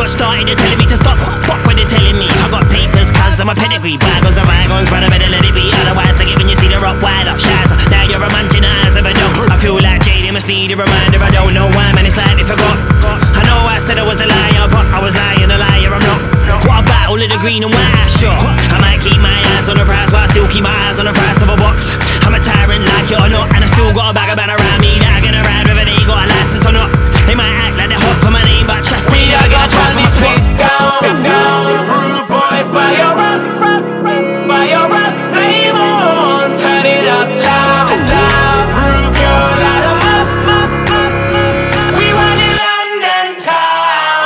what started to telling me to stop. Fuck when they're telling me I got papers, cause I'm a pedigree. Bygones are bygones, rather better let it be. Otherwise, like it when you see the rock wild up shatter. Now you're a munching eyes of a dog. I feel like Jadey must need a reminder. I don't know why, man, it's like they forgot. I know I said I was a liar, but I was lying a liar, I'm not. What about all of the green and white? Sure, I might keep my eyes on the prize, while I still keep my eyes on the price of a box. I'm a tyrant, like it or not, and I still got a bag of man around me that I'm gonna ride whether they got a license or not. They might act like they're hot for my name, but trust me, I gotta try for my spot. Down, rude boy, fire up, flame on, turn it up loud, rude girl, light 'em up. We run in London town.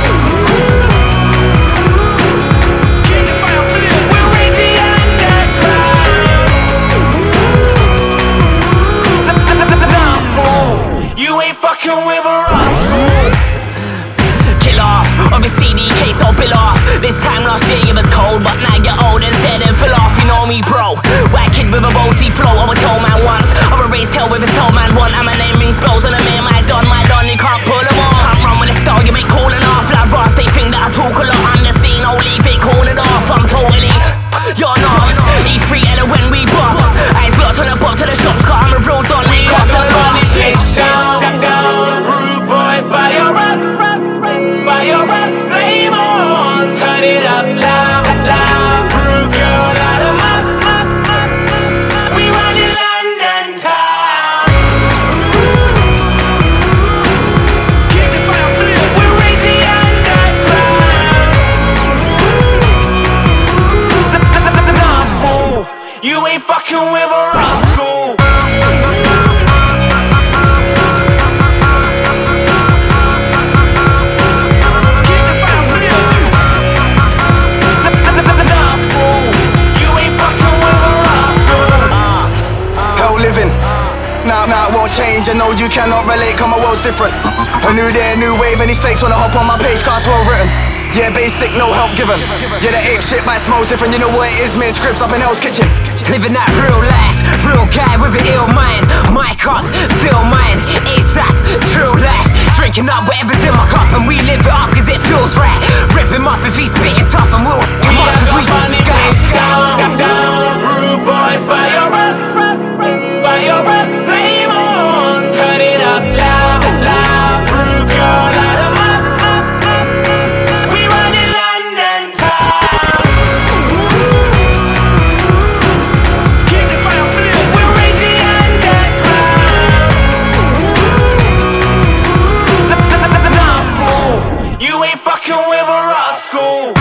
Get the fire blue. We'll raise the underground. Nah, fool, you ain't fucking with a rascal. Kill off, of your CD case, I'll bill off. This time last year you was cold, but now you're old and dead and fell off. You know me, bro. White kid with a bossy flow. I was told man once, I was raised hell with a soul man one. And my name rings bells and I'm in my don, you can't pull them off. Can't run with a style, you ain't calling off. Like Ross, they think that I talk a lot. I'm the scene, I'll leave it cornered off. I'm totally, you're not. E3 Ella when we bop. Eyes locked on the box to the shops, cause I'm a real don. We cost the bar. Down, rude boy, fire up, flame on, turn it up loud, rude girl, light 'em up. We run in London town. Get the fire blue. We'll raise the underground. Nah, fool, you ain't fucking with a rascal. Now it won't change, I know you cannot relate, cause my world's different. A new day, a new wave, any fakes wanna hop on my page, cause well written. Yeah, basic, no help given. Yeah, the ape shit bites most different, you know what it is, man, scripts up in Hell's Kitchen. Living that real life, real guy with an ill mind. Mic up, feel mine, ASAP, true life. Drinking up whatever's in my cup and we live it up cause it feels right. Rip him up if he's spitting tough and we'll him up cause we guys. Down, rude boy, fire up, flame on, turn it up loud, rude girl, light 'em up. We run in London town. Keep the fire blue. We'll raise the underground. Nah, fool, you ain't fucking with a rascal.